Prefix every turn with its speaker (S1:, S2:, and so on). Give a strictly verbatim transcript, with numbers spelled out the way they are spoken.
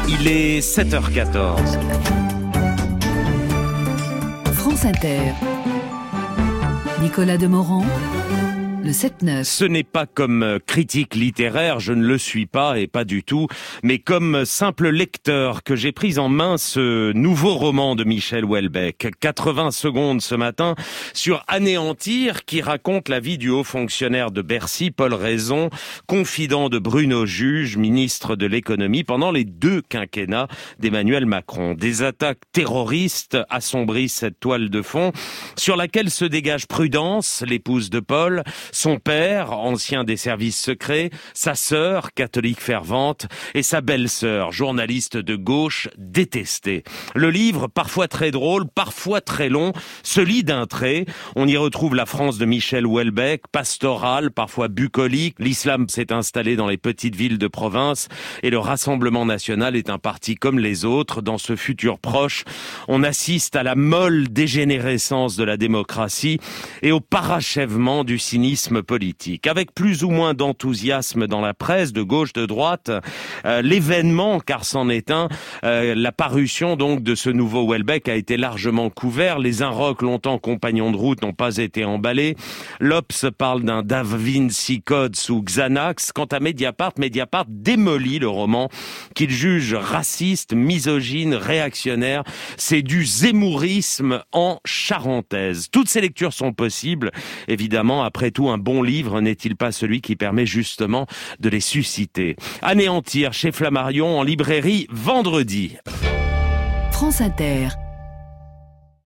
S1: Il est sept heures quatorze.
S2: France Inter. Nicolas Demorand. Le sept neuf.
S1: Ce n'est pas comme critique littéraire, je ne le suis pas et pas du tout, mais comme simple lecteur que j'ai pris en main ce nouveau roman de Michel Houellebecq, quatre-vingts secondes ce matin, sur Anéantir, qui raconte la vie du haut fonctionnaire de Bercy, Paul Raison, confident de Bruno Juge, ministre de l'économie, pendant les deux quinquennats d'Emmanuel Macron. Des attaques terroristes assombrissent cette toile de fond, sur laquelle se dégage Prudence, l'épouse de Paul, son père, ancien des services secrets, sa sœur, catholique fervente, et sa belle-sœur, journaliste de gauche, détestée. Le livre, parfois très drôle, parfois très long, se lit d'un trait. On y retrouve la France de Michel Houellebecq, pastorale, parfois bucolique. L'islam s'est installé dans les petites villes de province et le Rassemblement national est un parti comme les autres. Dans ce futur proche, on assiste à la molle dégénérescence de la démocratie et au parachèvement du cynisme politique. Avec plus ou moins d'enthousiasme dans la presse, de gauche, de droite, euh, l'événement, car c'en est un, euh, la parution donc de ce nouveau Houellebecq a été largement couvert. Les Inrocks, longtemps compagnons de route, n'ont pas été emballés. L'Obs parle d'un Da Vinci Code sous Xanax. Quant à Mediapart, Mediapart démolit le roman qu'il juge raciste, misogyne, réactionnaire. C'est du zémourisme en charentaise. Toutes ces lectures sont possibles, évidemment. Après tout, un bon livre n'est-il pas celui qui permet justement de les susciter? Anéantir chez Flammarion, en librairie vendredi.
S2: France Inter.